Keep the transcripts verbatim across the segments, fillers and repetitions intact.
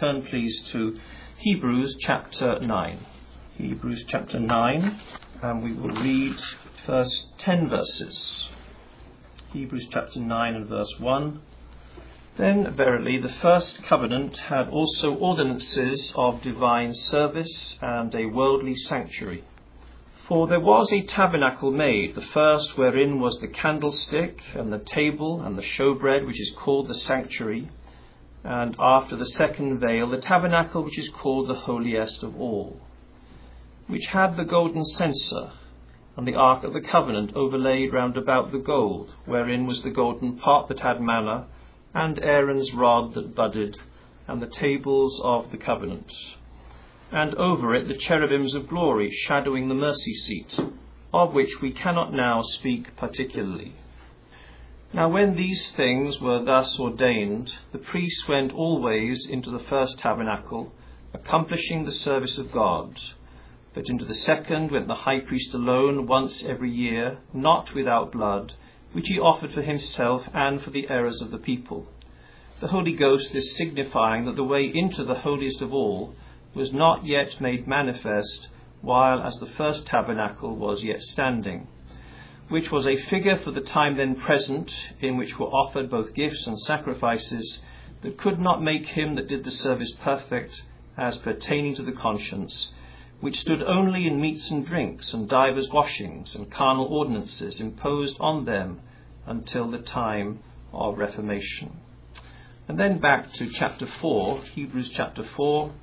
turn please to Hebrews chapter nine. Hebrews chapter nine, and we will read first ten verses. Hebrews chapter nine and verse one. Then verily the first covenant had also ordinances of divine service and a worldly sanctuary. For there was a tabernacle made, the first wherein was the candlestick and the table and the showbread, which is called the sanctuary, and after the second veil the tabernacle which is called the holiest of all, which had the golden censer and the ark of the covenant overlaid round about the gold, wherein was the golden pot that had manna, and Aaron's rod that budded, and the tables of the covenant, and over it the cherubims of glory shadowing the mercy seat, of which we cannot now speak particularly. Now when these things were thus ordained, the priests went always into the first tabernacle, accomplishing the service of God. But into the second went the high priest alone once every year, not without blood, which he offered for himself and for the errors of the people. The Holy Ghost is signifying that the way into the holiest of all was not yet made manifest, while as the first tabernacle was yet standing, which was a figure for the time then present, in which were offered both gifts and sacrifices, that could not make him that did the service perfect, as pertaining to the conscience, which stood only in meats and drinks, and divers washings, and carnal ordinances imposed on them until the time of Reformation. And then back to chapter four, Hebrews chapter four,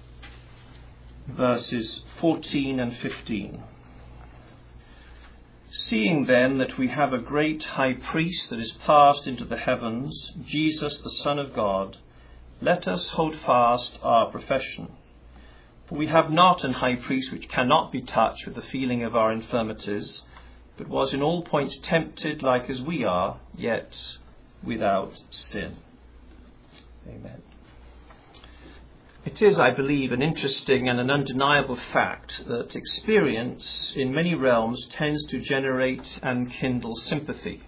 verses fourteen and fifteen. Seeing then that we have a great high priest that is passed into the heavens, Jesus the Son of God, let us hold fast our profession. For we have not an high priest which cannot be touched with the feeling of our infirmities, but was in all points tempted like as we are, yet without sin. Amen. It is, I believe, an interesting and an undeniable fact that experience in many realms tends to generate and kindle sympathy.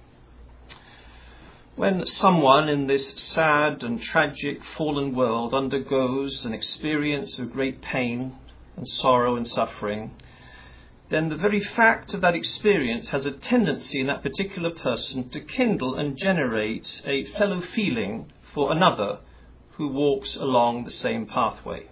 When someone in this sad and tragic fallen world undergoes an experience of great pain and sorrow and suffering, then the very fact of that experience has a tendency in that particular person to kindle and generate a fellow feeling for another who walks along the same pathway.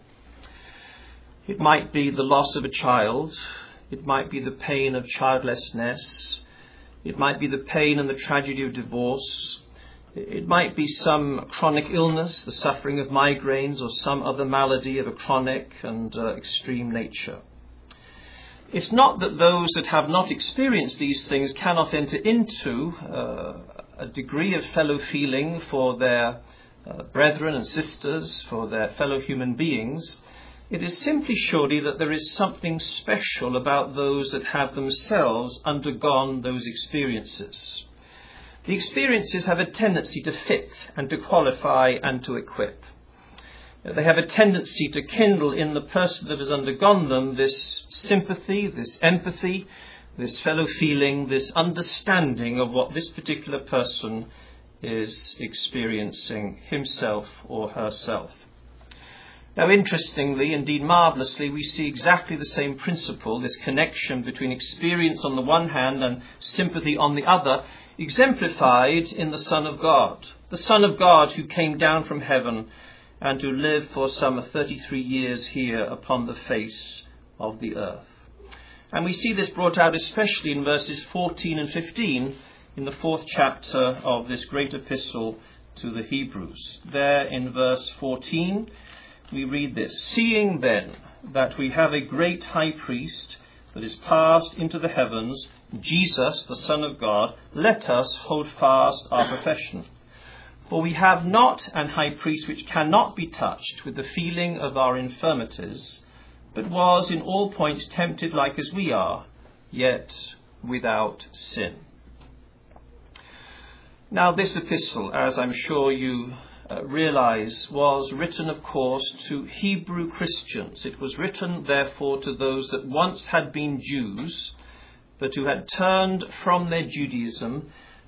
It might be the loss of a child, it might be the pain of childlessness, it might be the pain and the tragedy of divorce, it might be some chronic illness, the suffering of migraines, or some other malady of a chronic and uh, extreme nature. It's not that those that have not experienced these things cannot enter into uh, a degree of fellow feeling for their uh, brethren and sisters, for their fellow human beings. It is simply surely that there is something special about those that have themselves undergone those experiences. The experiences have a tendency to fit and to qualify and to equip. They have a tendency to kindle in the person that has undergone them this sympathy, this empathy, this fellow feeling, this understanding of what this particular person is experiencing himself or herself. Now, interestingly, indeed marvellously, we see exactly the same principle, this connection between experience on the one hand and sympathy on the other, exemplified in the Son of God. The Son of God who came down from heaven and who lived for some thirty-three years here upon the face of the earth. And we see this brought out especially in verses fourteen and fifteen in the fourth chapter of this great epistle to the Hebrews. There in verse fourteen, we read this: Seeing then that we have a great high priest that is passed into the heavens, Jesus, the Son of God, let us hold fast our profession. For we have not an high priest which cannot be touched with the feeling of our infirmities, but was in all points tempted like as we are, yet without sin. Now this epistle, as I'm sure you uh, realize, was written, of course, to Hebrew Christians. It was written, therefore, to those that once had been Jews, but who had turned from their Judaism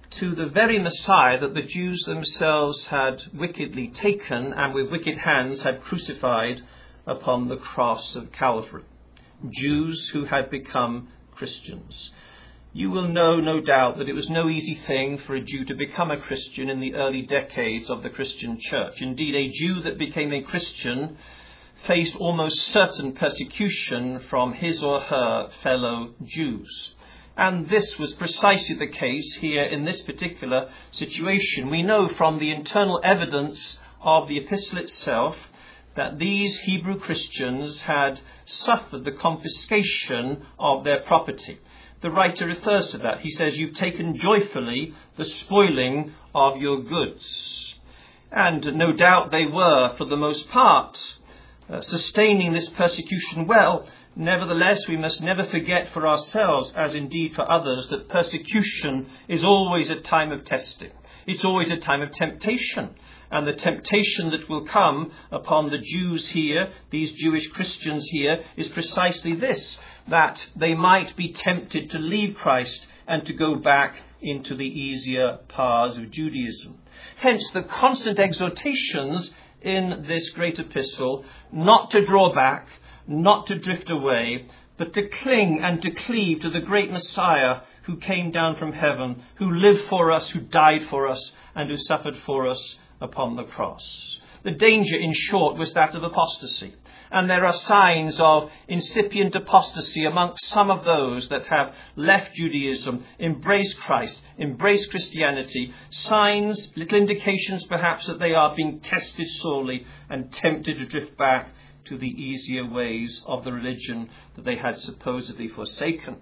to the very Messiah that the Jews themselves had wickedly taken and with wicked hands had crucified upon the cross of Calvary. Jews who had become Christians. You will know, no doubt, that it was no easy thing for a Jew to become a Christian in the early decades of the Christian church. Indeed, a Jew that became a Christian faced almost certain persecution from his or her fellow Jews. And this was precisely the case here in this particular situation. We know from the internal evidence of the epistle itself that these Hebrew Christians had suffered the confiscation of their property. The writer refers to that. He says, "You've taken joyfully the spoiling of your goods." And no doubt they were, for the most part, uh, sustaining this persecution well. Nevertheless, we must never forget for ourselves, as indeed for others, that persecution is always a time of testing. It's always a time of temptation. And the temptation that will come upon the Jews here, these Jewish Christians here, is precisely this, that they might be tempted to leave Christ and to go back into the easier paths of Judaism. Hence the constant exhortations in this great epistle not to draw back, not to drift away, but to cling and to cleave to the great Messiah who came down from heaven, who lived for us, who died for us, and who suffered for us upon the cross. The danger, in short, was that of apostasy. And there are signs of incipient apostasy amongst some of those that have left Judaism, embraced Christ, embraced Christianity. Signs, little indications perhaps that they are being tested sorely and tempted to drift back to the easier ways of the religion that they had supposedly forsaken.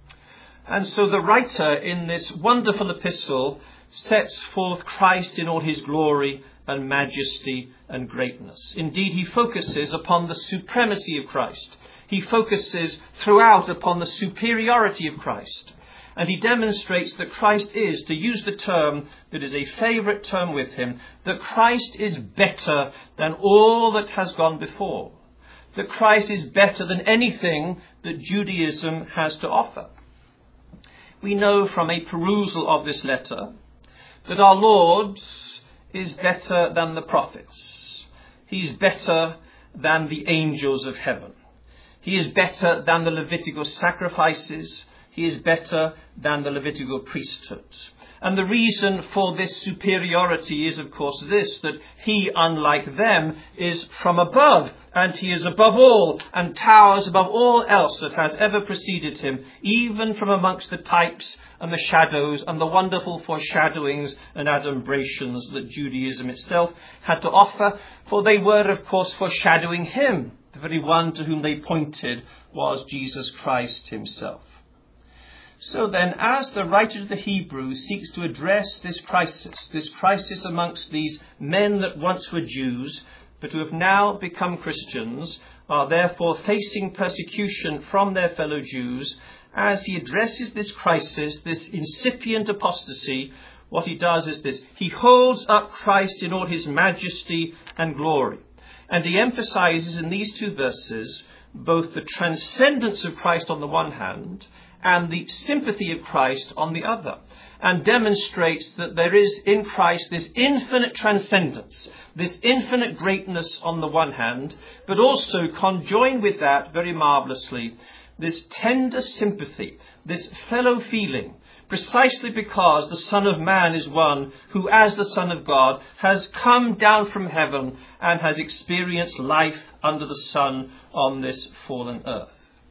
And so the writer in this wonderful epistle sets forth Christ in all his glory and majesty and greatness. Indeed, he focuses upon the supremacy of Christ. He focuses throughout upon the superiority of Christ. And he demonstrates that Christ is, to use the term that is a favourite term with him, that Christ is better than all that has gone before. That Christ is better than anything that Judaism has to offer. We know from a perusal of this letter that our Lord is better than the prophets. He is better than the angels of heaven. He is better than the Levitical sacrifices. He is better than the Levitical priesthood. And the reason for this superiority is, of course, this, that he, unlike them, is from above, and he is above all, and towers above all else that has ever preceded him, even from amongst the types and the shadows and the wonderful foreshadowings and adumbrations that Judaism itself had to offer, for they were, of course, foreshadowing him. The very one to whom they pointed was Jesus Christ himself. So then, as the writer of the Hebrews seeks to address this crisis, this crisis amongst these men that once were Jews, but who have now become Christians, are therefore facing persecution from their fellow Jews, as he addresses this crisis, this incipient apostasy, what he does is this. He holds up Christ in all his majesty and glory. And he emphasizes in these two verses both the transcendence of Christ on the one hand and the sympathy of Christ on the other, and demonstrates that there is in Christ this infinite transcendence, this infinite greatness on the one hand, but also conjoined with that very marvellously, this tender sympathy, this fellow feeling, precisely because the Son of Man is one who, as the Son of God, has come down from heaven and has experienced life under the sun on this fallen earth.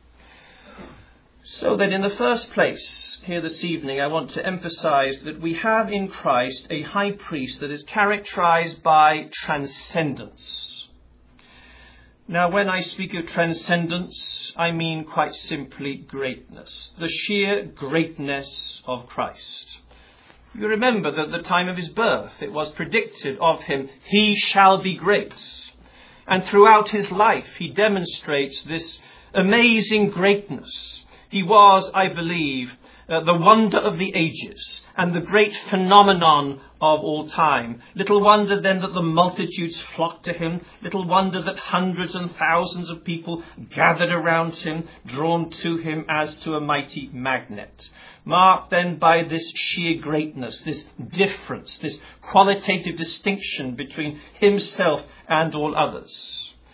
So then, in the first place, here this evening, I want to emphasize that we have in Christ a high priest that is characterized by transcendence. Now, when I speak of transcendence, I mean quite simply greatness, the sheer greatness of Christ. You remember that at the time of his birth, it was predicted of him, he shall be great. And throughout his life, he demonstrates this amazing greatness. He was, I believe, uh, the wonder of the ages and the great phenomenon of all time. Little wonder then that the multitudes flocked to him. Little wonder that hundreds and thousands of people gathered around him, drawn to him as to a mighty magnet. Marked then by this sheer greatness, this difference, this qualitative distinction between himself and all others.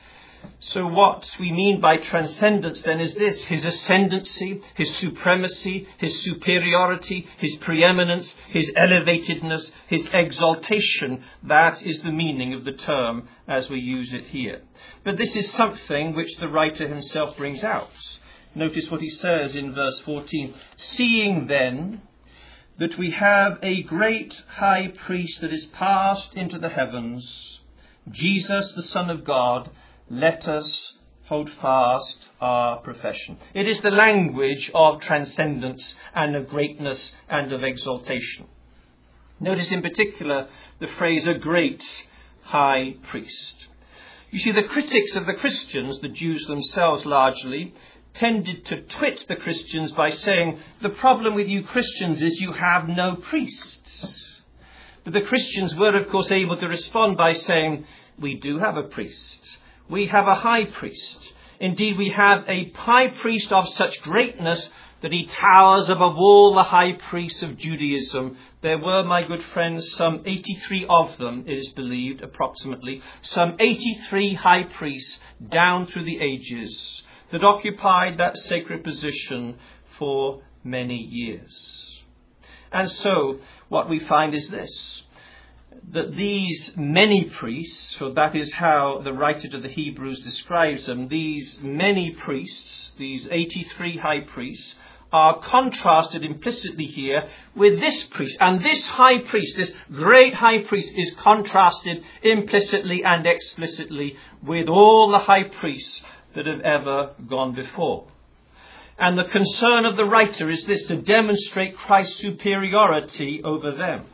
So what we mean by transcendence then is this: his ascendancy, his supremacy, his superiority, his preeminence, his elevatedness, his exaltation. That is the meaning of the term as we use it here. But this is something which the writer himself brings out. Notice what he says in verse fourteen. Seeing then that we have a great high priest that is passed into the heavens, Jesus the Son of God, let us hold fast our profession. It is the language of transcendence and of greatness and of exaltation. Notice in particular the phrase, a great high priest. You see, the critics of the Christians, the Jews themselves largely, tended to twit the Christians by saying, the problem with you Christians is you have no priests. But the Christians were, of course, able to respond by saying, we do have a priest. We have a high priest. Indeed, we have a high priest of such greatness that he towers above all the high priests of Judaism. There were, my good friends, some eighty-three of them, it is believed, approximately, some eighty-three high priests down through the ages that occupied that sacred position for many years. And so, what we find is this: that these many priests, for that is how the writer to the Hebrews describes them, these many priests, these eighty-three high priests, are contrasted implicitly here with this priest. And this high priest, this great high priest, is contrasted implicitly and explicitly with all the high priests that have ever gone before. And the concern of the writer is this: to demonstrate Christ's superiority over them.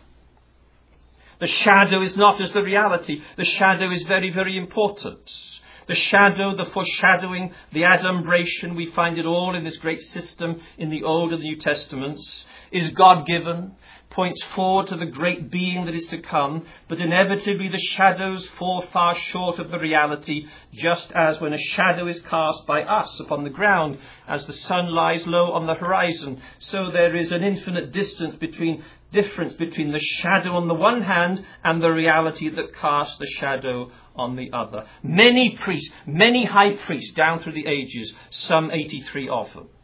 The shadow is not as the reality. The shadow is very, very important. The shadow, the foreshadowing, the adumbration, we find it all in this great system in the Old and the New Testaments, is God-given, points forward to the great being that is to come, but inevitably the shadows fall far short of the reality, just as when a shadow is cast by us upon the ground as the sun lies low on the horizon. So there is an infinite distance between difference between the shadow on the one hand and the reality that casts the shadow on the other. Many priests, many high priests down through the ages, some eighty-three of them.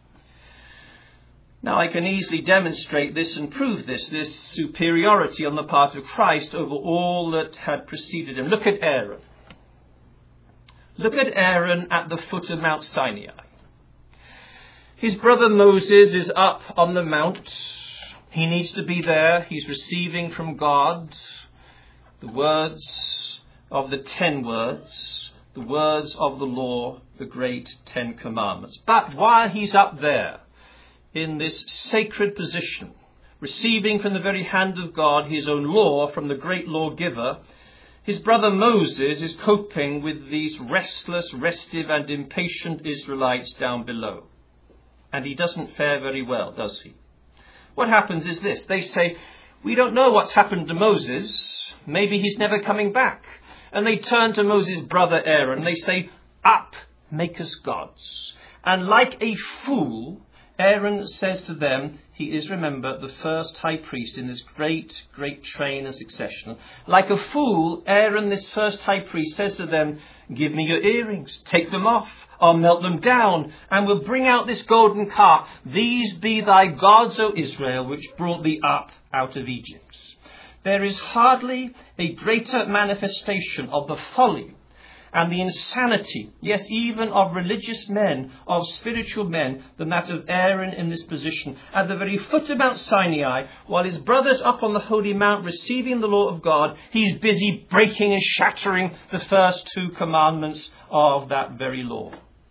Now, I can easily demonstrate this and prove this, this superiority on the part of Christ over all that had preceded him. Look at Aaron. Look at Aaron at the foot of Mount Sinai. His brother Moses is up on the mount. He needs to be there. He's receiving from God the words of the ten words, the words of the law, the great Ten Commandments. But while he's up there, in this sacred position, receiving from the very hand of God his own law from the great lawgiver, his brother Moses is coping with these restless, restive and impatient Israelites down below. And he doesn't fare very well, does he? What happens is this: they say, we don't know what's happened to Moses. Maybe he's never coming back. And they turn to Moses' brother Aaron and they say, up, make us gods. And like a fool, Aaron says to them, he is, remember, the first high priest in this great, great train and succession. Like a fool, Aaron, this first high priest, says to them, give me your earrings, take them off, I'll melt them down, and we'll bring out this golden calf. These be thy gods, O Israel, which brought thee up out of Egypt. There is hardly a greater manifestation of the folly and the insanity, yes, even of religious men, of spiritual men, than that of Aaron in this position, at the very foot of Mount Sinai, while his brother's up on the holy mount receiving the law of God, he's busy breaking and shattering the first two commandments of that very law.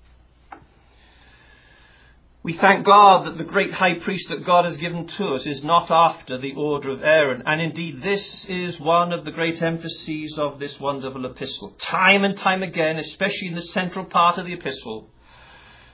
We thank God that the great high priest that God has given to us is not after the order of Aaron. And indeed, this is one of the great emphases of this wonderful epistle. Time and time again, especially in the central part of the epistle,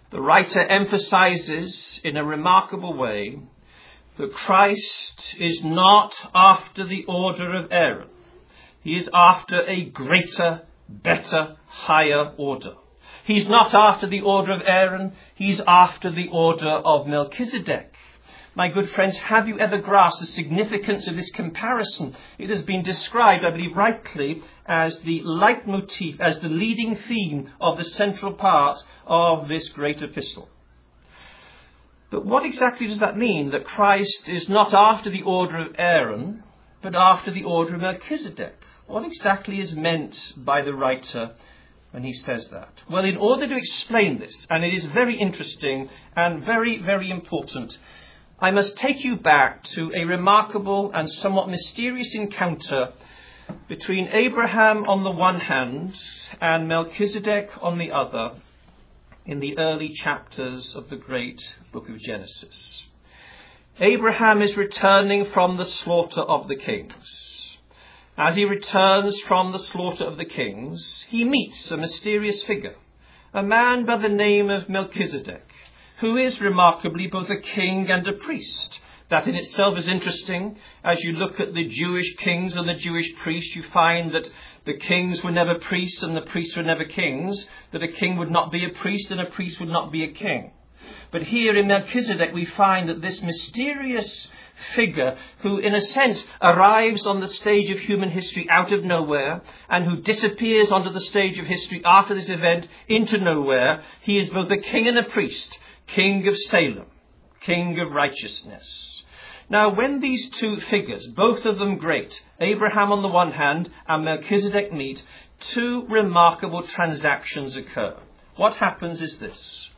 the writer emphasizes in a remarkable way that Christ is not after the order of Aaron. He is after a greater, better, higher order. He's not after the order of Aaron, he's after the order of Melchizedek. My good friends, have you ever grasped the significance of this comparison? It has been described, I believe rightly, as the leitmotif, as the leading theme of the central part of this great epistle. But what exactly does that mean, that Christ is not after the order of Aaron, but after the order of Melchizedek? What exactly is meant by the writer when he says that? Well, in order to explain this, and it is very interesting and very, very important, I must take you back to a remarkable and somewhat mysterious encounter between Abraham on the one hand and Melchizedek on the other in the early chapters of the great book of Genesis. Abraham is returning from the slaughter of the kings. As he returns from the slaughter of the kings, he meets a mysterious figure, a man by the name of Melchizedek, who is remarkably both a king and a priest. That in itself is interesting. As you look at the Jewish kings and the Jewish priests, you find that the kings were never priests and the priests were never kings, that a king would not be a priest and a priest would not be a king. But here in Melchizedek we find that this mysterious figure, who in a sense arrives on the stage of human history out of nowhere and who disappears onto the stage of history after this event into nowhere, he is both a king and a priest, king of Salem, king of righteousness. Now, when these two figures, both of them great, Abraham on the one hand and Melchizedek meet, two remarkable transactions occur. What happens is this: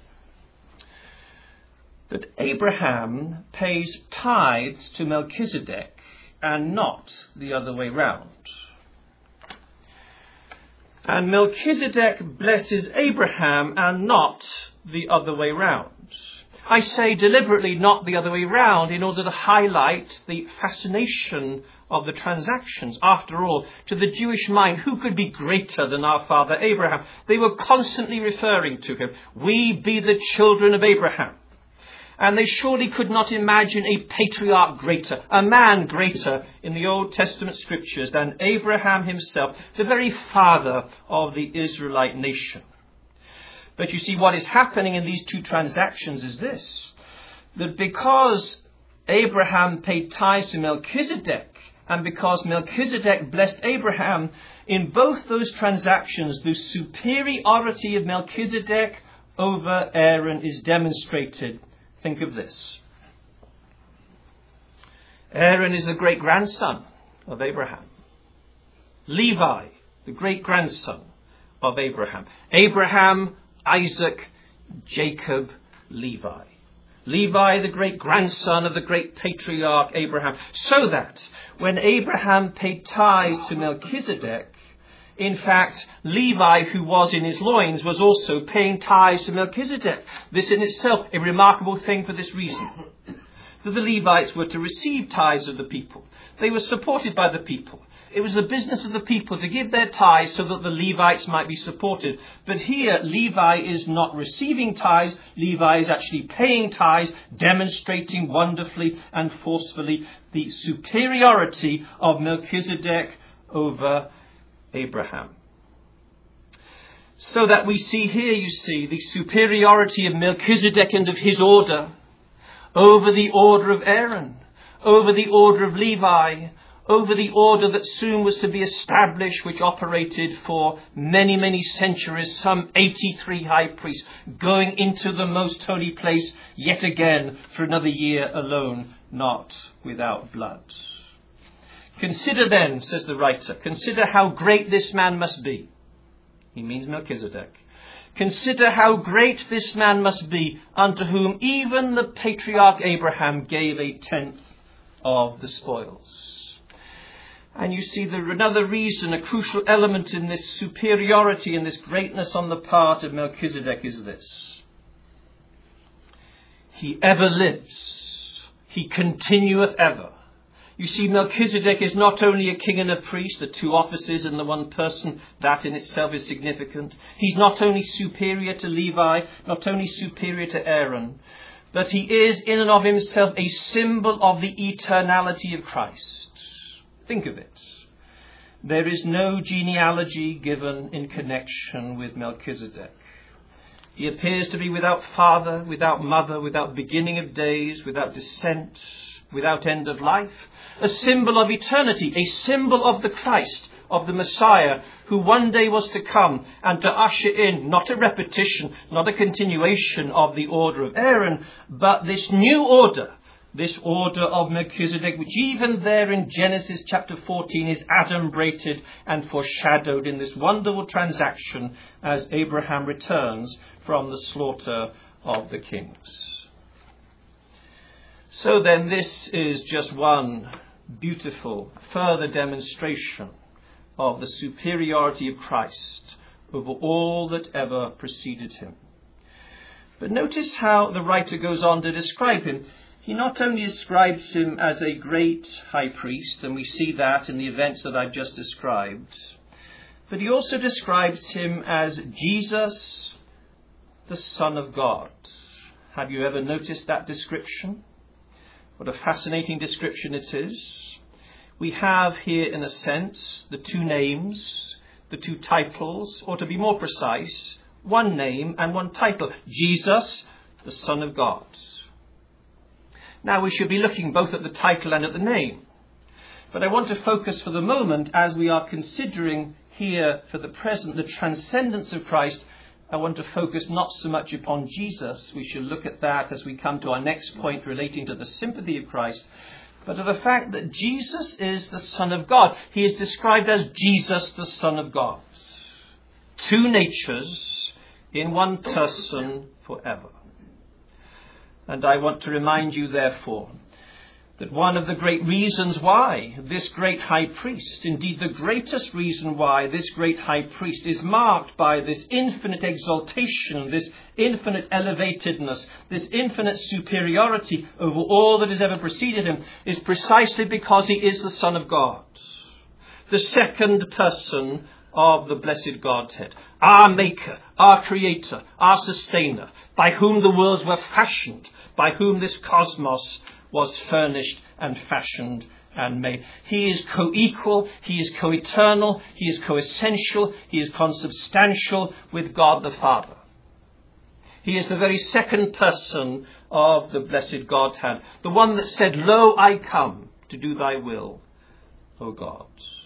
that Abraham pays tithes to Melchizedek and not the other way round. And Melchizedek blesses Abraham and not the other way round. I say deliberately not the other way round in order to highlight the fascination of the transactions. After all, to the Jewish mind, who could be greater than our father Abraham? They were constantly referring to him. We be the children of Abraham. And they surely could not imagine a patriarch greater, a man greater in the Old Testament scriptures than Abraham himself, the very father of the Israelite nation. But you see, what is happening in these two transactions is this: that because Abraham paid tithes to Melchizedek, and because Melchizedek blessed Abraham, in both those transactions, the superiority of Melchizedek over Aaron is demonstrated. Think of this. Aaron is the great-grandson of Abraham. Levi, the great-grandson of Abraham. Abraham, Isaac, Jacob, Levi. Levi, the great-grandson of the great patriarch Abraham. So that when Abraham paid tithes to Melchizedek, in fact, Levi, who was in his loins, was also paying tithes to Melchizedek. This in itself a remarkable thing for this reason: that the Levites were to receive tithes of the people. They were supported by the people. It was the business of the people to give their tithes so that the Levites might be supported. But here, Levi is not receiving tithes. Levi is actually paying tithes, demonstrating wonderfully and forcefully the superiority of Melchizedek over Abraham. So that we see here, you see, the superiority of Melchizedek and of his order over the order of Aaron, over the order of Levi, over the order that soon was to be established, which operated for many, many centuries, some eighty-three high priests going into the most holy place yet again for another year alone, not without blood. Consider then, says the writer, consider how great this man must be. He means Melchizedek. Consider how great this man must be, unto whom even the patriarch Abraham gave a tenth of the spoils. And you see, there another reason, a crucial element in this superiority and this greatness on the part of Melchizedek is this: he ever lives. He continueth ever. You see, Melchizedek is not only a king and a priest, the two offices in the one person. That in itself is significant. He's not only superior to Levi, not only superior to Aaron, but he is in and of himself a symbol of the eternality of Christ. Think of it. There is no genealogy given in connection with Melchizedek. He appears to be without father, without mother, without beginning of days, without descent, without end of life. A symbol of eternity, a symbol of the Christ, of the Messiah, who one day was to come and to usher in not a repetition, not a continuation of the order of Aaron, but this new order, this order of Melchizedek, which even there in Genesis chapter fourteen is adumbrated and foreshadowed in this wonderful transaction as Abraham returns from the slaughter of the kings. So then, this is just one beautiful further demonstration of the superiority of Christ over all that ever preceded him. But notice how the writer goes on to describe him. He not only describes him as a great high priest, and we see that in the events that I've just described, but he also describes him as Jesus, the Son of God. Have you ever noticed that description? What a fascinating description it is. We have here, in a sense, the two names, the two titles, or to be more precise, one name and one title. Jesus, the Son of God. Now, we should be looking both at the title and at the name. But I want to focus for the moment, as we are considering here for the present the transcendence of Christ, I want to focus not so much upon Jesus. We shall look at that as we come to our next point relating to the sympathy of Christ, but to the fact that Jesus is the Son of God. He is described as Jesus, the Son of God. Two natures in one person forever. And I want to remind you, therefore, that one of the great reasons why this great high priest, indeed the greatest reason why this great high priest is marked by this infinite exaltation, this infinite elevatedness, this infinite superiority over all that has ever preceded him, is precisely because he is the Son of God, the second person of the blessed Godhead, our Maker, our Creator, our Sustainer, by whom the worlds were fashioned, by whom this cosmos was furnished and fashioned and made. He is co-equal, he is co-eternal, he is co-essential, he is consubstantial with God the Father. He is the very second person of the blessed Godhead, the one that said, "Lo, I come to do thy will, O God."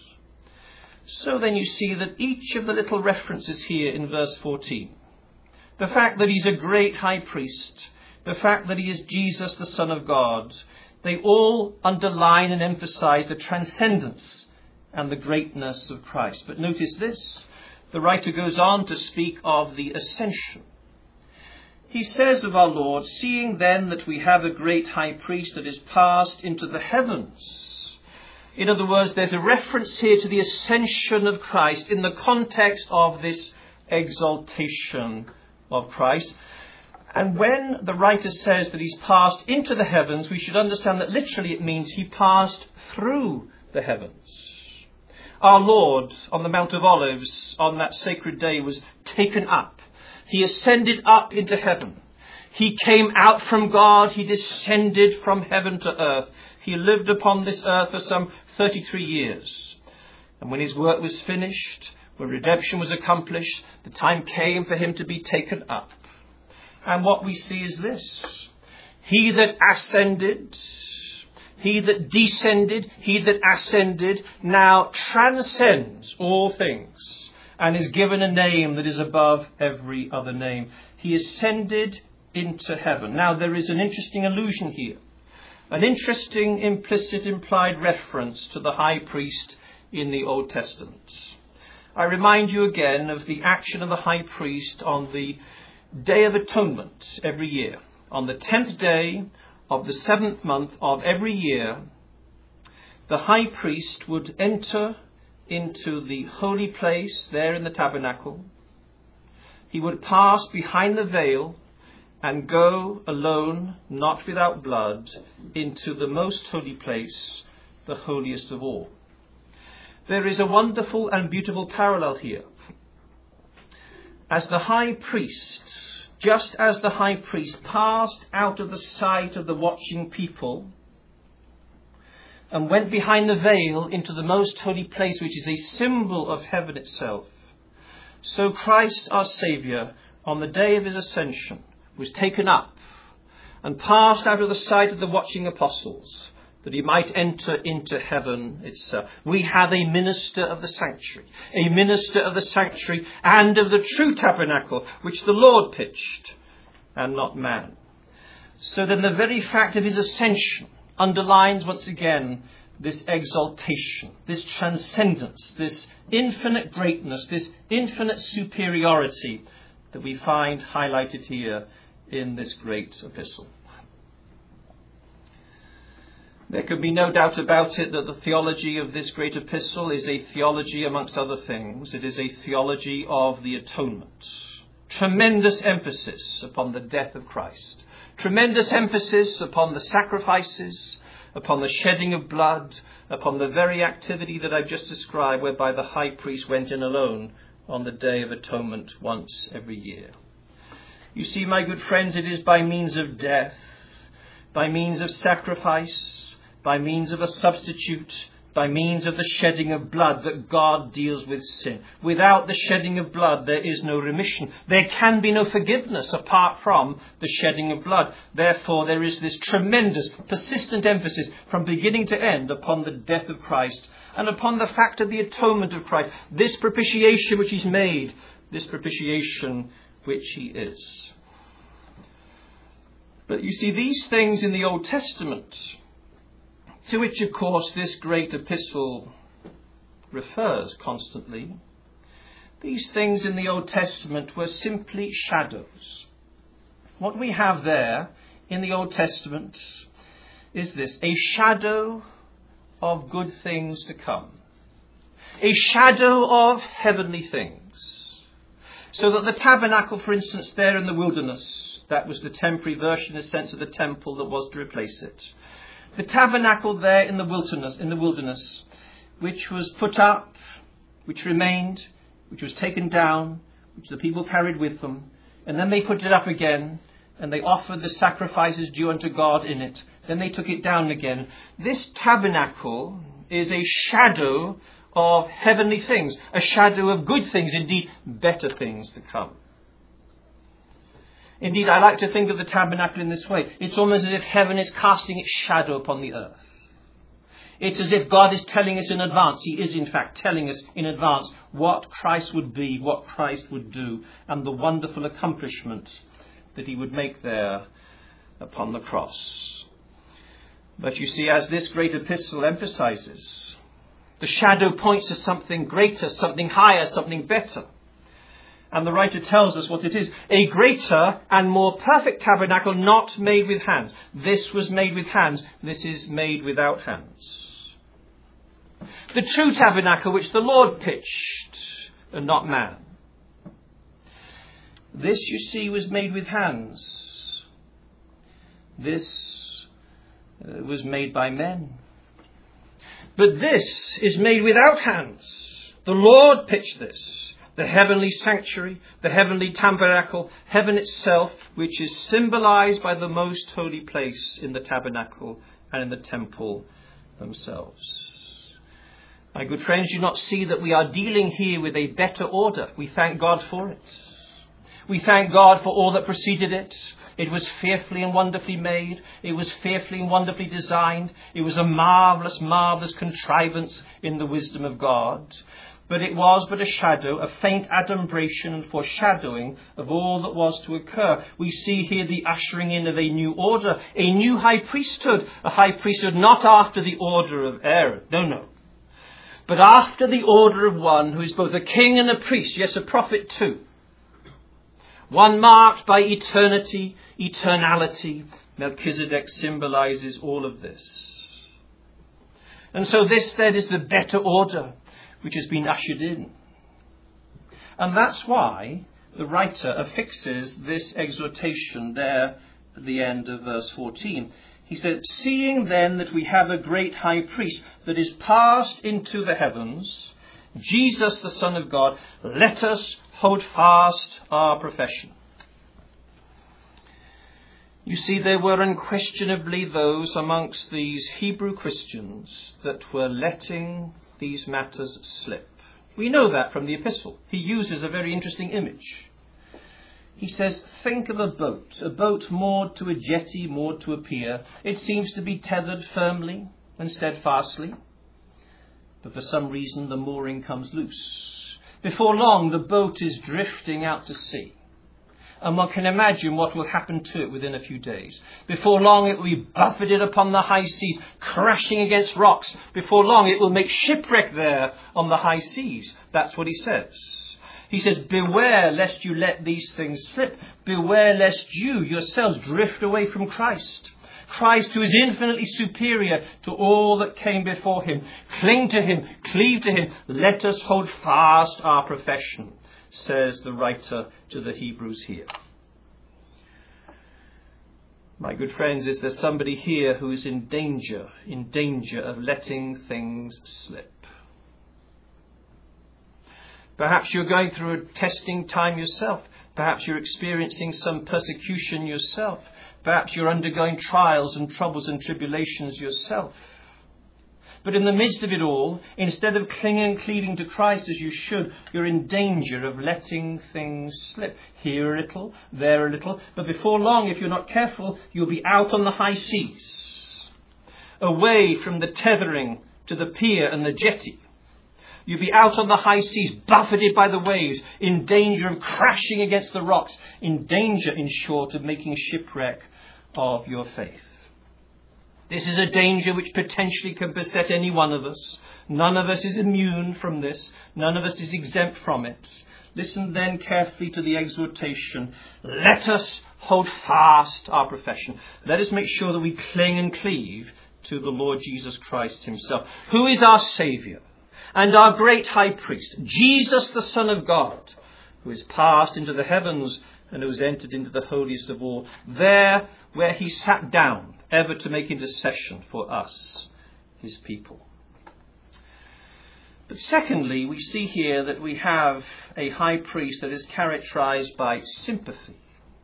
So then you see that each of the little references here in verse fourteen, the fact that he's a great high priest, the fact that he is Jesus, the Son of God, they all underline and emphasize the transcendence and the greatness of Christ. But notice this, the writer goes on to speak of the ascension. He says of our Lord, "Seeing then that we have a great high priest that is passed into the heavens." In other words, there's a reference here to the ascension of Christ in the context of this exaltation of Christ. And when the writer says that he's passed into the heavens, we should understand that literally it means he passed through the heavens. Our Lord on the Mount of Olives on that sacred day was taken up. He ascended up into heaven. He came out from God. He descended from heaven to earth. He lived upon this earth for some thirty-three years. And when his work was finished, when redemption was accomplished, the time came for him to be taken up. And what we see is this: he that ascended, he that descended, he that ascended now transcends all things and is given a name that is above every other name. He ascended into heaven. Now there is an interesting allusion here, an interesting implicit implied reference to the high priest in the Old Testament. I remind you again of the action of the high priest on the Day of Atonement every year. On the tenth day of the seventh month of every year, the high priest would enter into the holy place there in the tabernacle. He would pass behind the veil and go alone, not without blood, into the most holy place the holiest of all. There is a wonderful and beautiful parallel here. As the high priest, just as the high priest passed out of the sight of the watching people and went behind the veil into the most holy place, which is a symbol of heaven itself, so Christ our Saviour, on the day of his ascension, was taken up and passed out of the sight of the watching apostles, that he might enter into heaven itself. We have a minister of the sanctuary, a minister of the sanctuary and of the true tabernacle, which the Lord pitched, and not man. So then the very fact of his ascension underlines once again this exaltation, this transcendence, this infinite greatness, this infinite superiority that we find highlighted here in this great epistle. There can be no doubt about it that the theology of this great epistle is a theology, amongst other things, it is a theology of the atonement. Tremendous emphasis upon the death of Christ. Tremendous emphasis upon the sacrifices, upon the shedding of blood, upon the very activity that I've just described, whereby the high priest went in alone on the Day of Atonement once every year. You see, my good friends, it is by means of death, by means of sacrifice, by means of a substitute, by means of the shedding of blood, that God deals with sin. Without the shedding of blood, there is no remission. There can be no forgiveness apart from the shedding of blood. Therefore, there is this tremendous, persistent emphasis from beginning to end upon the death of Christ and upon the fact of the atonement of Christ. This propitiation which he's made, this propitiation which he is. But you see, these things in the Old Testament, to which, of course, this great epistle refers constantly, these things in the Old Testament were simply shadows. What we have there in the Old Testament is this, a shadow of good things to come, a shadow of heavenly things. So that the tabernacle, for instance, there in the wilderness, that was the temporary version, in the sense of the temple that was to replace it. The tabernacle there in the wilderness, in the wilderness, which was put up, which remained, which was taken down, which the people carried with them, and then they put it up again, and they offered the sacrifices due unto God in it. Then they took it down again. This tabernacle is a shadow of heavenly things, a shadow of good things, indeed better things to come. Indeed, I like to think of the tabernacle in this way. It's almost as if heaven is casting its shadow upon the earth. It's as if God is telling us in advance. He is, in fact, telling us in advance what Christ would be, what Christ would do, and the wonderful accomplishment that he would make there upon the cross. But you see, as this great epistle emphasizes, the shadow points to something greater, something higher, something better. And the writer tells us what it is. A greater and more perfect tabernacle, not made with hands. This was made with hands. This is made without hands. The true tabernacle which the Lord pitched, and not man. This, you see, was made with hands. This uh, was made by men. But this is made without hands. The Lord pitched this. The heavenly sanctuary, the heavenly tabernacle, heaven itself, which is symbolized by the most holy place in the tabernacle and in the temple themselves. My good friends, do not see that we are dealing here with a better order. We thank God for it. We thank God for all that preceded it. It was fearfully and wonderfully made. It was fearfully and wonderfully designed. It was a marvelous, marvelous contrivance in the wisdom of God. But it was but a shadow, a faint adumbration and foreshadowing of all that was to occur. We see here the ushering in of a new order, a new high priesthood, a high priesthood not after the order of Aaron, no, no, but after the order of one who is both a king and a priest, yes, a prophet too. One marked by eternity, eternality. Melchizedek symbolizes all of this. And so this then is the better order which has been ushered in. And that's why the writer affixes this exhortation there at the end of verse fourteen. He says, seeing then that we have a great high priest that is passed into the heavens, Jesus the Son of God, let us hold fast our profession. You see, there were unquestionably those amongst these Hebrew Christians that were letting these matters slip. We know that from the epistle. He uses a very interesting image. He says, think of a boat, a boat moored to a jetty, moored to a pier. It seems to be tethered firmly and steadfastly, but for some reason the mooring comes loose. Before long, the boat is drifting out to sea. And one can imagine what will happen to it within a few days. Before long, it will be buffeted upon the high seas, crashing against rocks. Before long, it will make shipwreck there on the high seas. That's what he says. He says, beware lest you let these things slip. Beware lest you yourselves drift away from Christ. Christ, who is infinitely superior to all that came before him. Cling to him, cleave to him. Let us hold fast our profession, says the writer to the Hebrews here. My good friends, is there somebody here who is in danger, in danger of letting things slip? Perhaps you're going through a testing time yourself. Perhaps you're experiencing some persecution yourself. Perhaps you're undergoing trials and troubles and tribulations yourself. But in the midst of it all, instead of clinging and cleaving to Christ as you should, you're in danger of letting things slip. Here a little, there a little. But before long, if you're not careful, you'll be out on the high seas, away from the tethering to the pier and the jetty. You'll be out on the high seas, buffeted by the waves, in danger of crashing against the rocks, in danger, in short, of making shipwreck of your faith. This is a danger which potentially can beset any one of us. None of us is immune from this. None of us is exempt from it. Listen then carefully to the exhortation. Let us hold fast our profession. Let us make sure that we cling and cleave to the Lord Jesus Christ himself, who is our Saviour and our great high priest, Jesus the Son of God, who is passed into the heavens and who has entered into the holiest of all, there where he sat down, ever to make intercession for us, his people. But secondly, we see here that we have a high priest that is characterized by sympathy.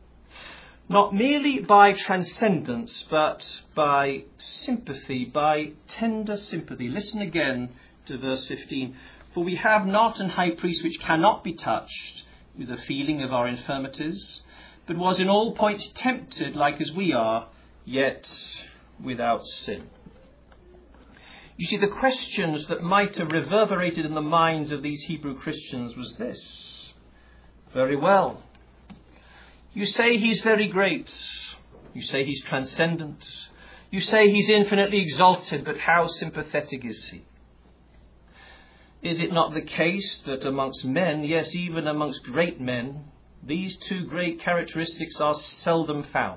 Not merely by transcendence, but by sympathy, by tender sympathy. Listen again to verse fifteen. For we have not an high priest which cannot be touched with the feeling of our infirmities, but was in all points tempted like as we are, yet without sin. You see, the questions that might have reverberated in the minds of these Hebrew Christians was this. Very well. You say he's very great. You say he's transcendent. You say he's infinitely exalted, but how sympathetic is he? Is it not the case that amongst men, yes, even amongst great men, these two great characteristics are seldom found?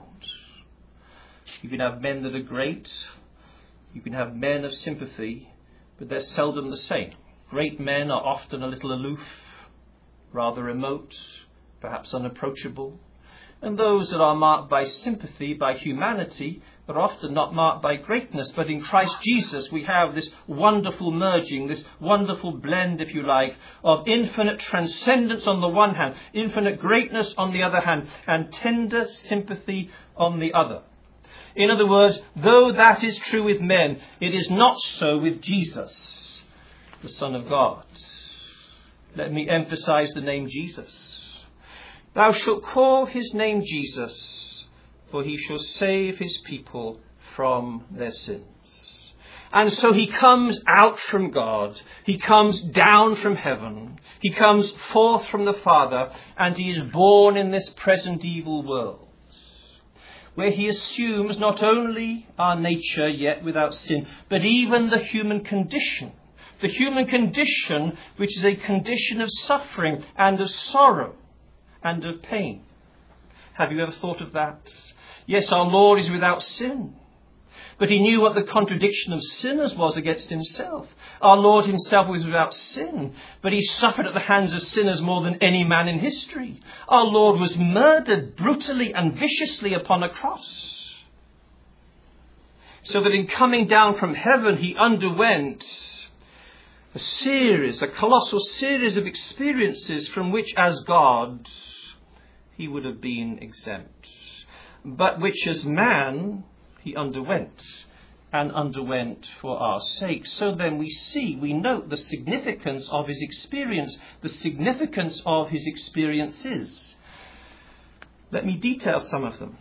You can have men that are great. You can have men of sympathy, but they're seldom the same. Great men are often a little aloof, rather remote, perhaps unapproachable. And those that are marked by sympathy, by humanity, are often not marked by greatness. But in Christ Jesus we have this wonderful merging, this wonderful blend, if you like, of infinite transcendence on the one hand, infinite greatness on the other hand, and tender sympathy on the other. In other words, though that is true with men, it is not so with Jesus, the Son of God. Let me emphasize the name Jesus. Thou shalt call his name Jesus, for he shall save his people from their sins. And so he comes out from God. He comes down from heaven. He comes forth from the Father, and he is born in this present evil world, where he assumes not only our nature yet without sin, but even the human condition. The human condition, which is a condition of suffering and of sorrow and of pain. Have you ever thought of that? Yes, our Lord is without sin, but he knew what the contradiction of sinners was against himself. Our Lord himself was without sin, but he suffered at the hands of sinners more than any man in history. Our Lord was murdered brutally and viciously upon a cross. So that in coming down from heaven, he underwent a series, a colossal series of experiences from which, as God, he would have been exempt, but which as man he underwent, and underwent for our sake. So then we see, we note the significance of his experience, the significance of his experiences. Let me detail some of them.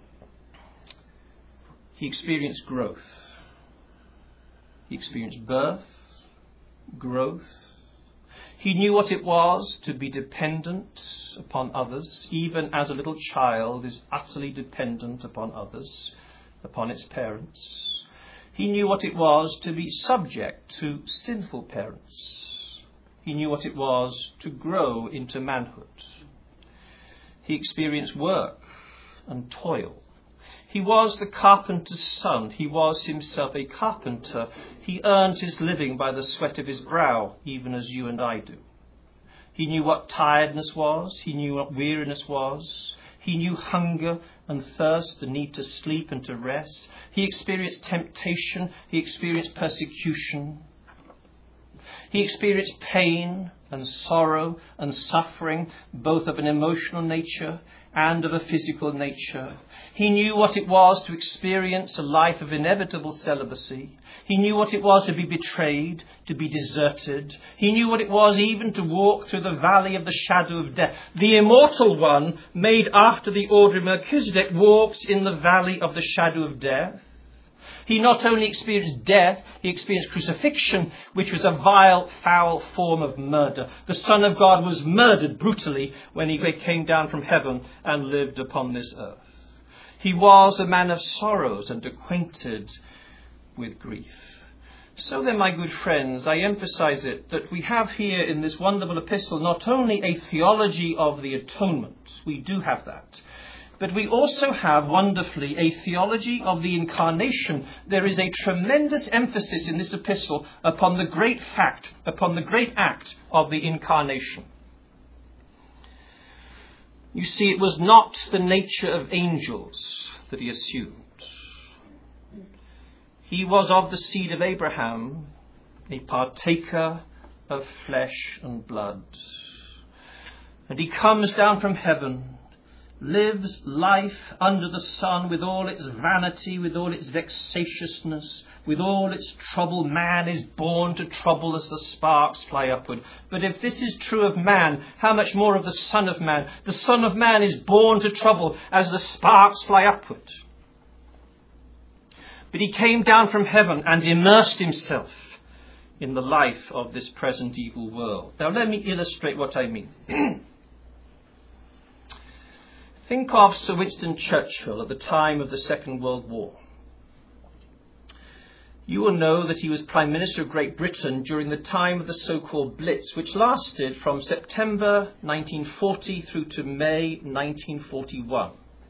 He experienced growth. He experienced birth, growth. He knew what it was to be dependent upon others, even as a little child is utterly dependent upon others, upon its parents. He knew what it was to be subject to sinful parents. He knew what it was to grow into manhood. He experienced work and toil. He was the carpenter's son. He was himself a carpenter. He earned his living by the sweat of his brow, even as you and I do. He knew what tiredness was. He knew what weariness was. He knew hunger and thirst, the need to sleep and to rest. He experienced temptation. He experienced persecution. He experienced pain and sorrow and suffering, both of an emotional nature and of a physical nature. He knew what it was to experience a life of inevitable celibacy. He knew what it was to be betrayed, to be deserted. He knew what it was even to walk through the valley of the shadow of death. The immortal one, made after the order of Melchizedek, walks in the valley of the shadow of death. He not only experienced death, he experienced crucifixion, which was a vile, foul form of murder. The Son of God was murdered brutally when he came down from heaven and lived upon this earth. He was a man of sorrows and acquainted with grief. So then, my good friends, I emphasize it that we have here in this wonderful epistle not only a theology of the atonement, we do have that, but we also have, wonderfully, a theology of the incarnation. There is a tremendous emphasis in this epistle upon the great fact, upon the great act of the incarnation. You see, it was not the nature of angels that he assumed. He was of the seed of Abraham, a partaker of flesh and blood. And he comes down from heaven, lives life under the sun with all its vanity, with all its vexatiousness, with all its trouble. Man is born to trouble as the sparks fly upward. But if this is true of man, how much more of the Son of Man? The Son of Man is born to trouble as the sparks fly upward. But he came down from heaven and immersed himself in the life of this present evil world. Now let me illustrate what I mean. Think of Sir Winston Churchill at the time of the Second World War. You will know that he was Prime Minister of Great Britain during the time of the so-called Blitz, which lasted from September nineteen forty through to May nineteen forty-one.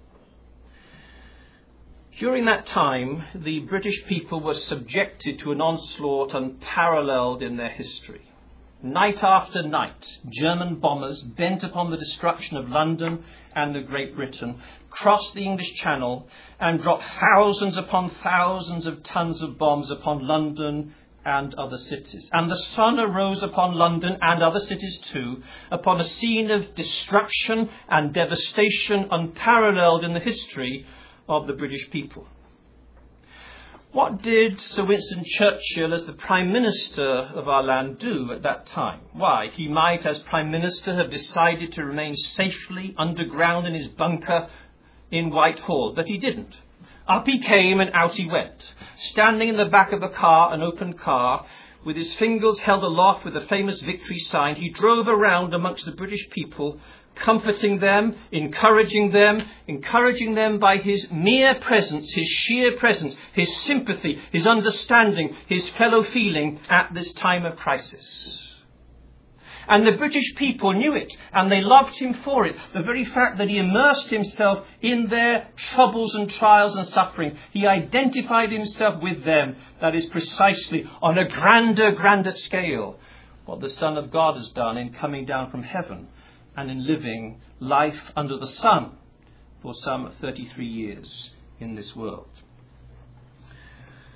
During that time, the British people were subjected to an onslaught unparalleled in their history. Night after night, German bombers bent upon the destruction of London and of Great Britain crossed the English Channel and dropped thousands upon thousands of tons of bombs upon London and other cities. And the sun arose upon London and other cities too, upon a scene of destruction and devastation unparalleled in the history of the British people. What did Sir Winston Churchill, as the Prime Minister of our land, do at that time? Why, he might, as Prime Minister, have decided to remain safely underground in his bunker in Whitehall, but he didn't. Up he came and out he went, standing in the back of a car, an open car, with his fingers held aloft with the famous victory sign. He drove around amongst the British people, comforting them, encouraging them, encouraging them by his mere presence, his sheer presence, his sympathy, his understanding, his fellow feeling at this time of crisis. And the British people knew it, and they loved him for it. The very fact that he immersed himself in their troubles and trials and suffering, he identified himself with them. That is precisely on a grander, grander scale what the Son of God has done in coming down from heaven and in living life under the sun for some thirty-three years in this world.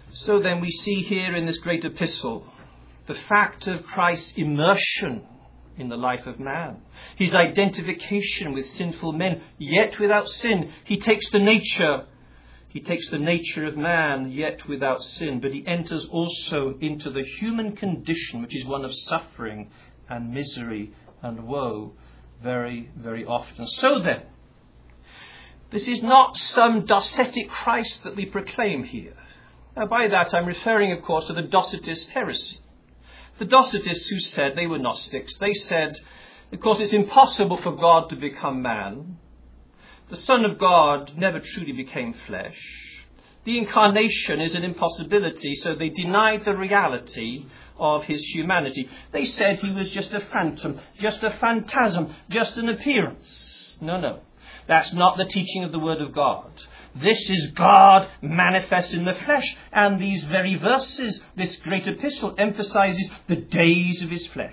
So then we see here in this great epistle the fact of Christ's immersion in the life of man, his identification with sinful men, yet without sin. He takes the nature, he takes the nature of man, yet without sin, but he enters also into the human condition, which is one of suffering and misery and woe very, very often. So then, this is not some Docetic Christ that we proclaim here. Now, by that I'm referring, of course, to the Docetist heresy. The Docetists who said, they were Gnostics, they said, of course, it's impossible for God to become man. The Son of God never truly became flesh. The incarnation is an impossibility, so they denied the reality of his humanity. They said he was just a phantom, just a phantasm, just an appearance. No, no. That's not the teaching of the Word of God. This is God manifest in the flesh. And these very verses, this great epistle, emphasizes the days of his flesh.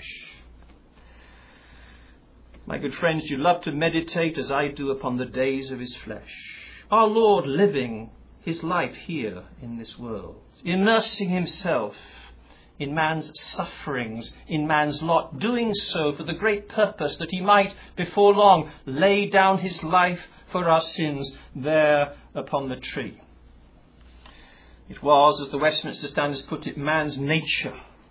My good friends, you love to meditate as I do upon the days of his flesh. Our Lord living his life here in this world, immersing himself in man's sufferings, in man's lot, doing so for the great purpose that he might, before long, lay down his life for our sins there upon the tree. It was, as the Westminster Standards put it, man's nature,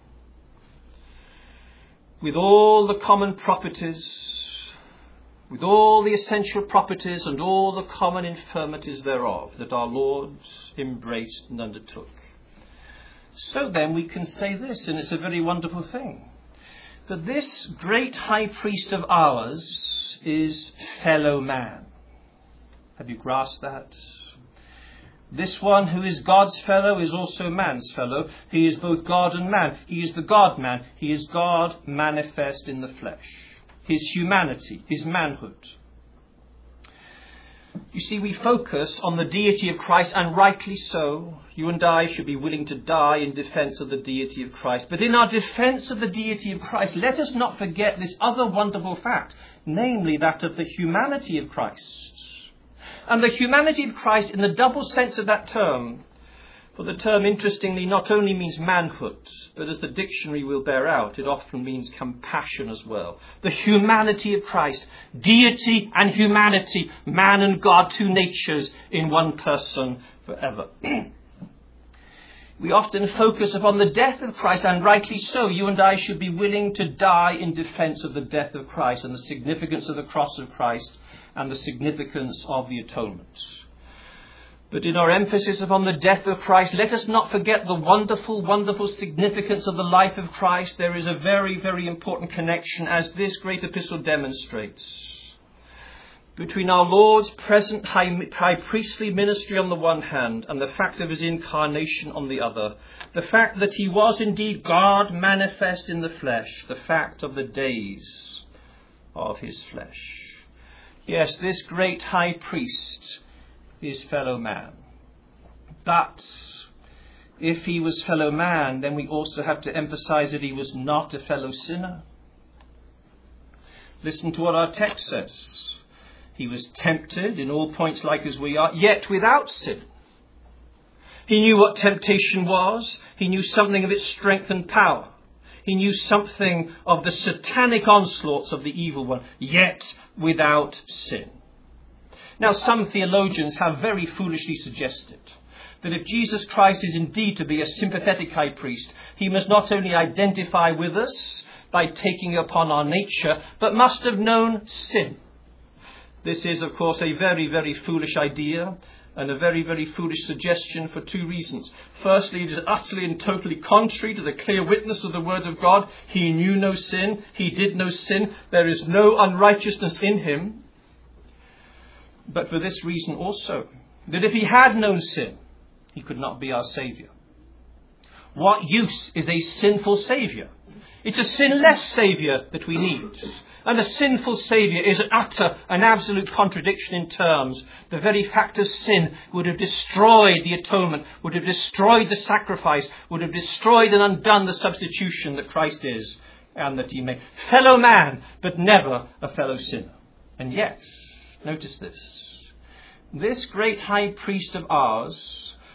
with all the common properties, with all the essential properties and all the common infirmities thereof, that our Lord embraced and undertook. So then we can say this, and it's a very wonderful thing, that this great high priest of ours is fellow man. Have you grasped that? This one who is God's fellow is also man's fellow. He is both God and man. He is the God-man. He is God manifest in the flesh. His humanity, his manhood. You see, we focus on the deity of Christ, and rightly so. You and I should be willing to die in defense of the deity of Christ. But in our defense of the deity of Christ, let us not forget this other wonderful fact, namely that of the humanity of Christ. And the humanity of Christ in the double sense of that term. For the term, interestingly, not only means manhood, but as the dictionary will bear out, it often means compassion as well. The humanity of Christ, deity and humanity, man and God, two natures in one person forever. We often focus upon the death of Christ, and rightly so. You and I should be willing to die in defense of the death of Christ and the significance of the cross of Christ and the significance of the atonement. But in our emphasis upon the death of Christ, let us not forget the wonderful, wonderful significance of the life of Christ. There is a very, very important connection, as this great epistle demonstrates, between our Lord's present high, high priestly ministry on the one hand and the fact of his incarnation on the other. The fact that he was indeed God manifest in the flesh. The fact of the days of his flesh. Yes, this great high priest is fellow man. But if he was fellow man, then we also have to emphasize that he was not a fellow sinner. Listen to what our text says. He was tempted in all points like as we are, yet without sin. He knew what temptation was. He knew something of its strength and power. He knew something of the satanic onslaughts of the evil one, yet without sin. Now, some theologians have very foolishly suggested that if Jesus Christ is indeed to be a sympathetic high priest, he must not only identify with us by taking upon our nature, but must have known sin. This is, of course, a very, very foolish idea and a very, very foolish suggestion for two reasons. Firstly, it is utterly and totally contrary to the clear witness of the Word of God. He knew no sin. He did no sin. There is no unrighteousness in him. But for this reason also, that if he had known sin, he could not be our Saviour. What use is a sinful Saviour? It's a sinless Saviour that we need. And a sinful Saviour is an utter and absolute contradiction in terms. The very fact of sin would have destroyed the atonement, would have destroyed the sacrifice, would have destroyed and undone the substitution that Christ is, and that he may. Fellow man, but never a fellow sinner. And yet, notice this. This great high priest of ours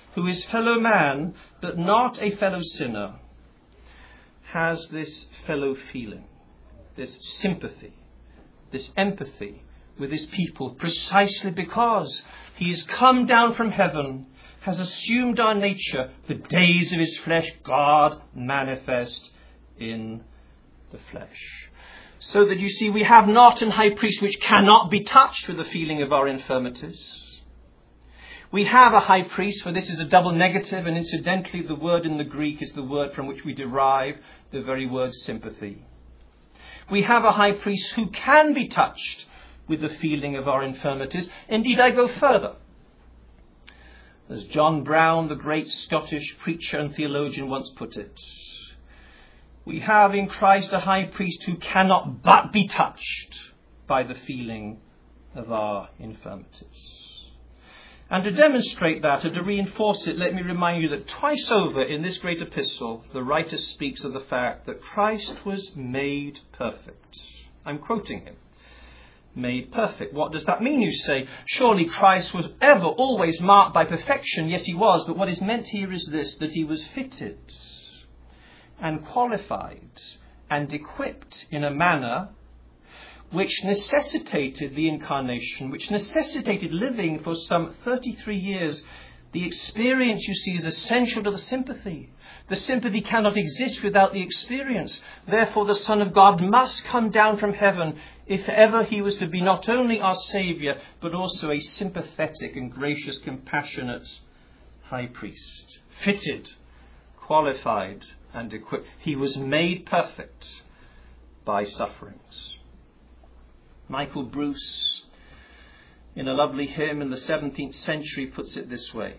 who is fellow man, but not a fellow sinner, has this fellow feeling, this sympathy, this empathy with his people, precisely because he has come down from heaven, has assumed our nature, the days of his flesh, God manifest in the flesh. So that you see, we have not an high priest which cannot be touched with the feeling of our infirmities. We have a high priest, for this is a double negative, and incidentally the word in the Greek is the word from which we derive the very word sympathy. We have a high priest who can be touched with the feeling of our infirmities. Indeed, I go further. As John Brown, the great Scottish preacher and theologian, once put it, we have in Christ a high priest who cannot but be touched by the feeling of our infirmities. And to demonstrate that, and to reinforce it, let me remind you that twice over in this great epistle, the writer speaks of the fact that Christ was made perfect. I'm quoting him. Made perfect. What does that mean, you say? Surely Christ was ever, always marked by perfection. Yes, he was. But what is meant here is this, that he was fitted and qualified and equipped in a manner which necessitated the incarnation, which necessitated living for some thirty-three years. The experience, you see, is essential to the sympathy. The sympathy cannot exist without the experience. Therefore, the Son of God must come down from heaven if ever he was to be not only our Saviour, but also a sympathetic and gracious, compassionate high priest. Fitted, qualified, and equipped. He was made perfect by sufferings. Michael Bruce, in a lovely hymn in the seventeenth century, puts it this way.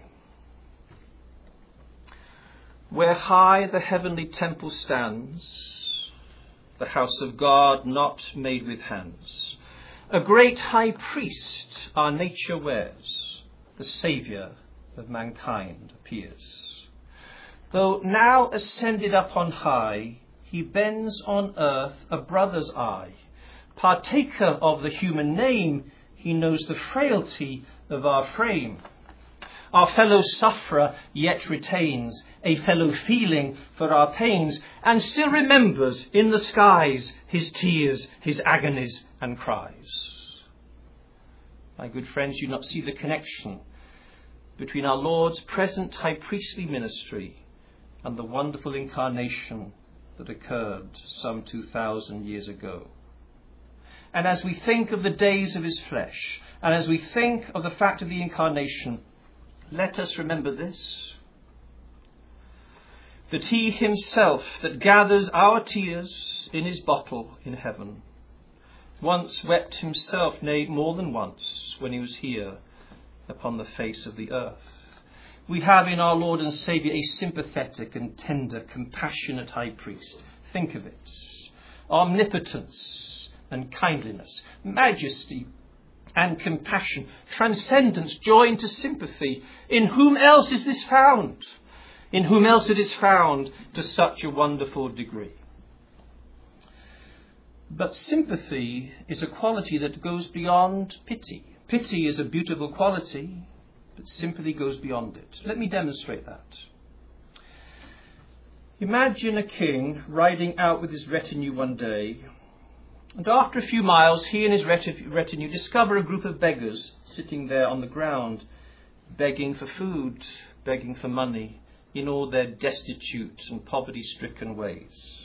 Where high the heavenly temple stands, the house of God not made with hands, a great high priest our nature wears, the Saviour of mankind appears. Though now ascended up on high, he bends on earth a brother's eye. Partaker of the human name, he knows the frailty of our frame. Our fellow sufferer yet retains a fellow feeling for our pains, and still remembers in the skies his tears, his agonies and cries. My good friends, you not see the connection between our Lord's present high priestly ministry and the wonderful incarnation that occurred some two thousand years ago. And as we think of the days of his flesh, and as we think of the fact of the incarnation, let us remember this, that he himself that gathers our tears in his bottle in heaven, once wept himself, nay, more than once, when he was here upon the face of the earth. We have in our Lord and Saviour a sympathetic and tender, compassionate high priest. Think of it. Omnipotence and kindliness, majesty and compassion, transcendence joined to sympathy. In whom else is this found? In whom else it is found to such a wonderful degree? But sympathy is a quality that goes beyond pity. Pity is a beautiful quality, but sympathy goes beyond it. Let me demonstrate that. Imagine a king riding out with his retinue one day, and after a few miles, he and his retinue discover a group of beggars sitting there on the ground, begging for food, begging for money, in all their destitute and poverty-stricken ways.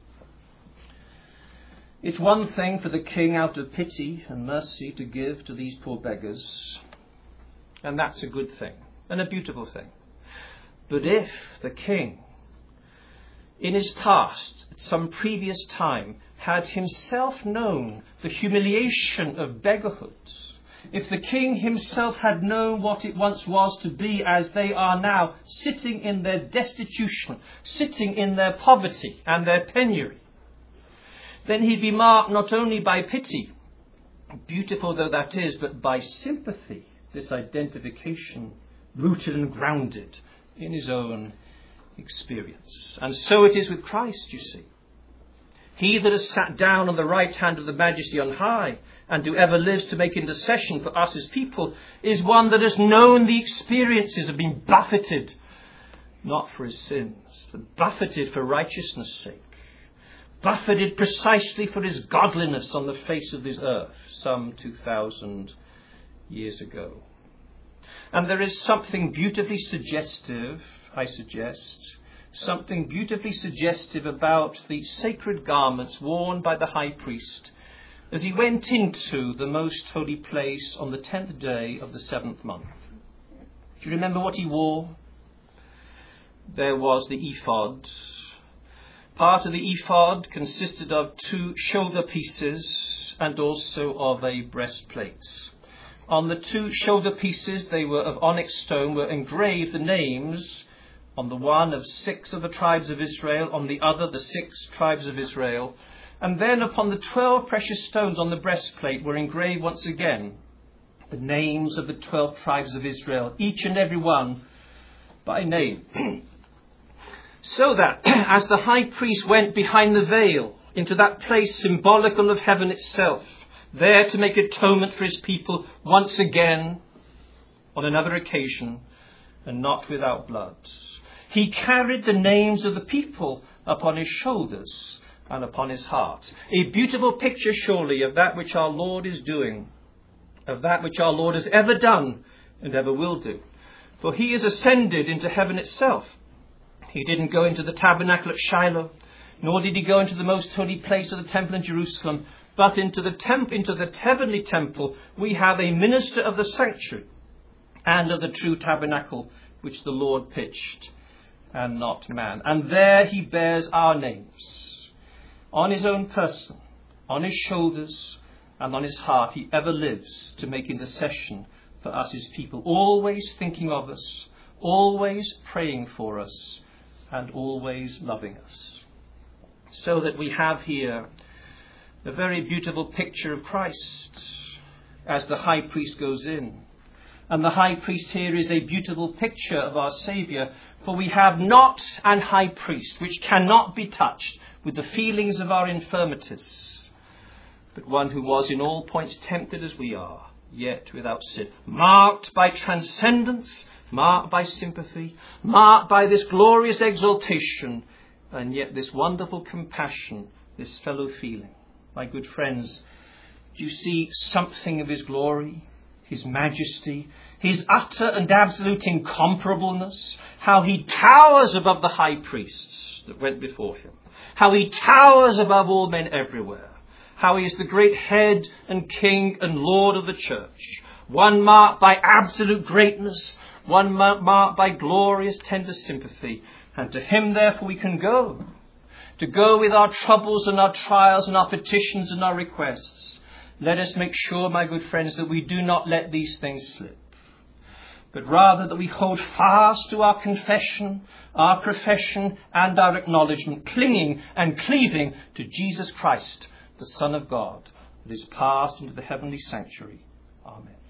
It's one thing for the king, out of pity and mercy, to give to these poor beggars, and that's a good thing, and a beautiful thing. But if the king, in his past, at some previous time, had himself known the humiliation of beggarhood, if the king himself had known what it once was to be as they are now, sitting in their destitution, sitting in their poverty and their penury, then he'd be marked not only by pity, beautiful though that is, but by sympathy, this identification rooted and grounded in his own experience. And so it is with Christ, you see. He that has sat down on the right hand of the Majesty on high, and who ever lives to make intercession for us his people, is one that has known the experiences of being buffeted, not for his sins, but buffeted for righteousness' sake. Buffeted precisely for his godliness on the face of this earth some two thousand years ago. And there is something beautifully suggestive, I suggest, something beautifully suggestive about the sacred garments worn by the high priest as he went into the most holy place on the tenth day of the seventh month. Do you remember what he wore? There was the ephod. Part of the ephod consisted of two shoulder pieces and also of a breastplate. On the two shoulder pieces, they were of onyx stone, were engraved the names, on the one of six of the tribes of Israel, on the other the six tribes of Israel. And then upon the twelve precious stones on the breastplate were engraved once again the names of the twelve tribes of Israel, each and every one by name. So that as the high priest went behind the veil into that place symbolical of heaven itself, there to make atonement for his people once again on another occasion, and not without blood, he carried the names of the people upon his shoulders and upon his heart. A beautiful picture surely of that which our Lord is doing, of that which our Lord has ever done and ever will do. For he is ascended into heaven itself. He didn't go into the tabernacle at Shiloh, nor did he go into the most holy place of the temple in Jerusalem, but into the temp- into the heavenly temple we have a minister of the sanctuary and of the true tabernacle which the Lord pitched, and not man. And there he bears our names. On his own person, on his shoulders, and on his heart, he ever lives to make intercession for us, his people, always thinking of us, always praying for us, and always loving us. So that we have here a very beautiful picture of Christ as the high priest goes in. And the high priest here is a beautiful picture of our Saviour, for we have not an high priest which cannot be touched with the feelings of our infirmities, but one who was in all points tempted as we are, yet without sin, marked by transcendence, marked by sympathy, marked by this glorious exaltation, and yet this wonderful compassion, this fellow feeling. My good friends, do you see something of his glory, his majesty, his utter and absolute incomparableness, how he towers above the high priests that went before him, how he towers above all men everywhere, how he is the great head and king and Lord of the church, one marked by absolute greatness, one marked by glorious tender sympathy. And to him, therefore, we can go, to go with our troubles and our trials and our petitions and our requests. Let us make sure, my good friends, that we do not let these things slip, but rather that we hold fast to our confession, our profession, and our acknowledgement, clinging and cleaving to Jesus Christ, the Son of God, that is passed into the heavenly sanctuary. Amen.